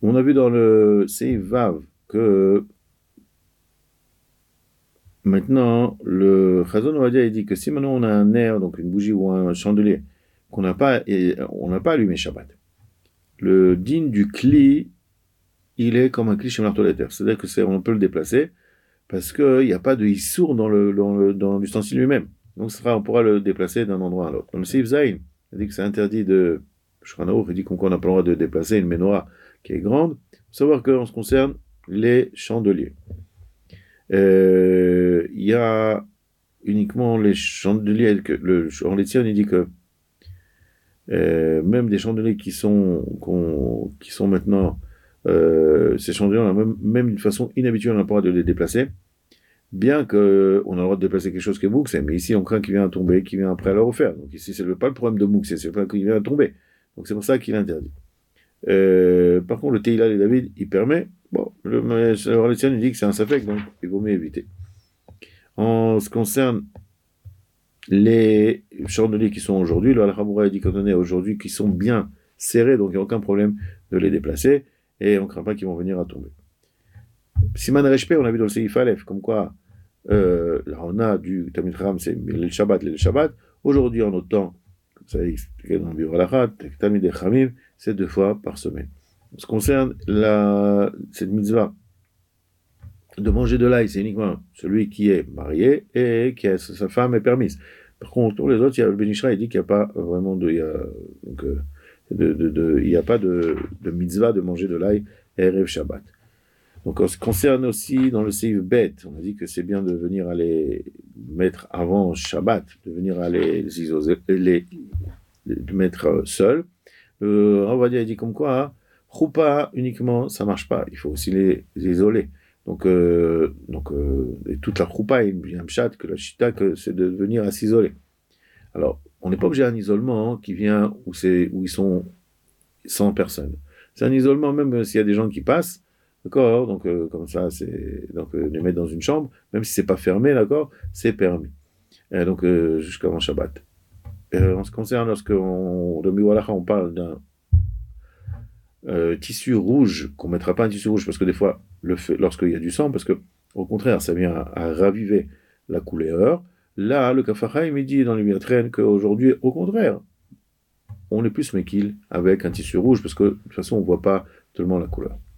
On a vu dans le Seif Vav que maintenant, le Chazon Ovadia il dit que si maintenant on a un air, donc une bougie ou un chandelier, on n'a pas allumé Shabbat, le din du Kli, il est comme un Kli chez Martoleter. C'est-à-dire que on peut le déplacer parce qu'il n'y a pas de Issour dans l'ustensile lui-même. Donc on pourra le déplacer d'un endroit à l'autre. Dans le Seif Zain, il dit que c'est interdit de. Shulchan il dit qu'on n'a pas le droit de déplacer une menorah qui est grande. Il faut savoir qu'en ce qui concerne les chandeliers, il y a uniquement les chandeliers. En Létienne, il dit que même des chandeliers qui sont maintenant. Ces chandeliers, même d'une façon inhabituelle, on n'a pas le droit de les déplacer. Bien qu'on a le droit de déplacer quelque chose qui est mouk, mais ici on craint qu'il vient à tomber, qu'il vient après à le refaire. Donc ici c'est pas le problème de mouk, c'est pas qu'il vient à tomber. Donc c'est pour ça qu'il interdit. Par contre le Teila et David, il permet. Bon, le Létienne il dit que c'est un safek, donc il vaut mieux éviter. En ce qui concerne les chandeliers qui sont aujourd'hui, le Al-Khaboura dit qu'on est aujourd'hui qui sont bien serrés, donc il n'y a aucun problème de les déplacer et on ne craint pas qu'ils vont venir à tomber. Siman Reshpe, on a vu dans le Seif Aleph, comme quoi la Rona du Talmid Chacham, c'est le Shabbat. Aujourd'hui, en notre temps, comme ça expliqué dans le Biur Halakha, Talmid Chachamim, c'est 2 fois par semaine. En ce qui concerne cette mitzvah de manger de l'ail, c'est uniquement celui qui est marié et qui sa femme est permise. Par contre, pour les autres, le Ben Ishra, il dit qu'il n'y a pas vraiment il n'y a pas de mitzvah de manger de l'ail Erev Shabbat. Donc, en ce qui concerne aussi dans le Seif Bet, on a dit que c'est bien de venir à les mettre avant Shabbat, de venir à les mettre seuls. On va dire, il dit comme quoi, Choupa uniquement, ça marche pas. Il faut aussi les isoler. Donc et toute la choupa, il y a un pshat que la chita, que c'est de venir à s'isoler. Alors, on n'est pas obligé d'un isolement qui vient où ils sont 100 personnes. C'est un isolement même s'il y a des gens qui passent. D'accord, donc comme ça, les mettre dans une chambre, même si c'est pas fermé, d'accord, c'est permis. Donc jusqu'avant Shabbat. En ce qui concerne de Miwalacha, on parle d'un tissu rouge, qu'on mettra pas un tissu rouge parce que des fois, lorsqu'il y a du sang, parce que au contraire, ça vient à raviver la couleur. Là, le Kafachaim, il dit dans les Miatrain qu'aujourd'hui, au contraire, on est plus méquille avec un tissu rouge parce que de toute façon, on voit pas tellement la couleur.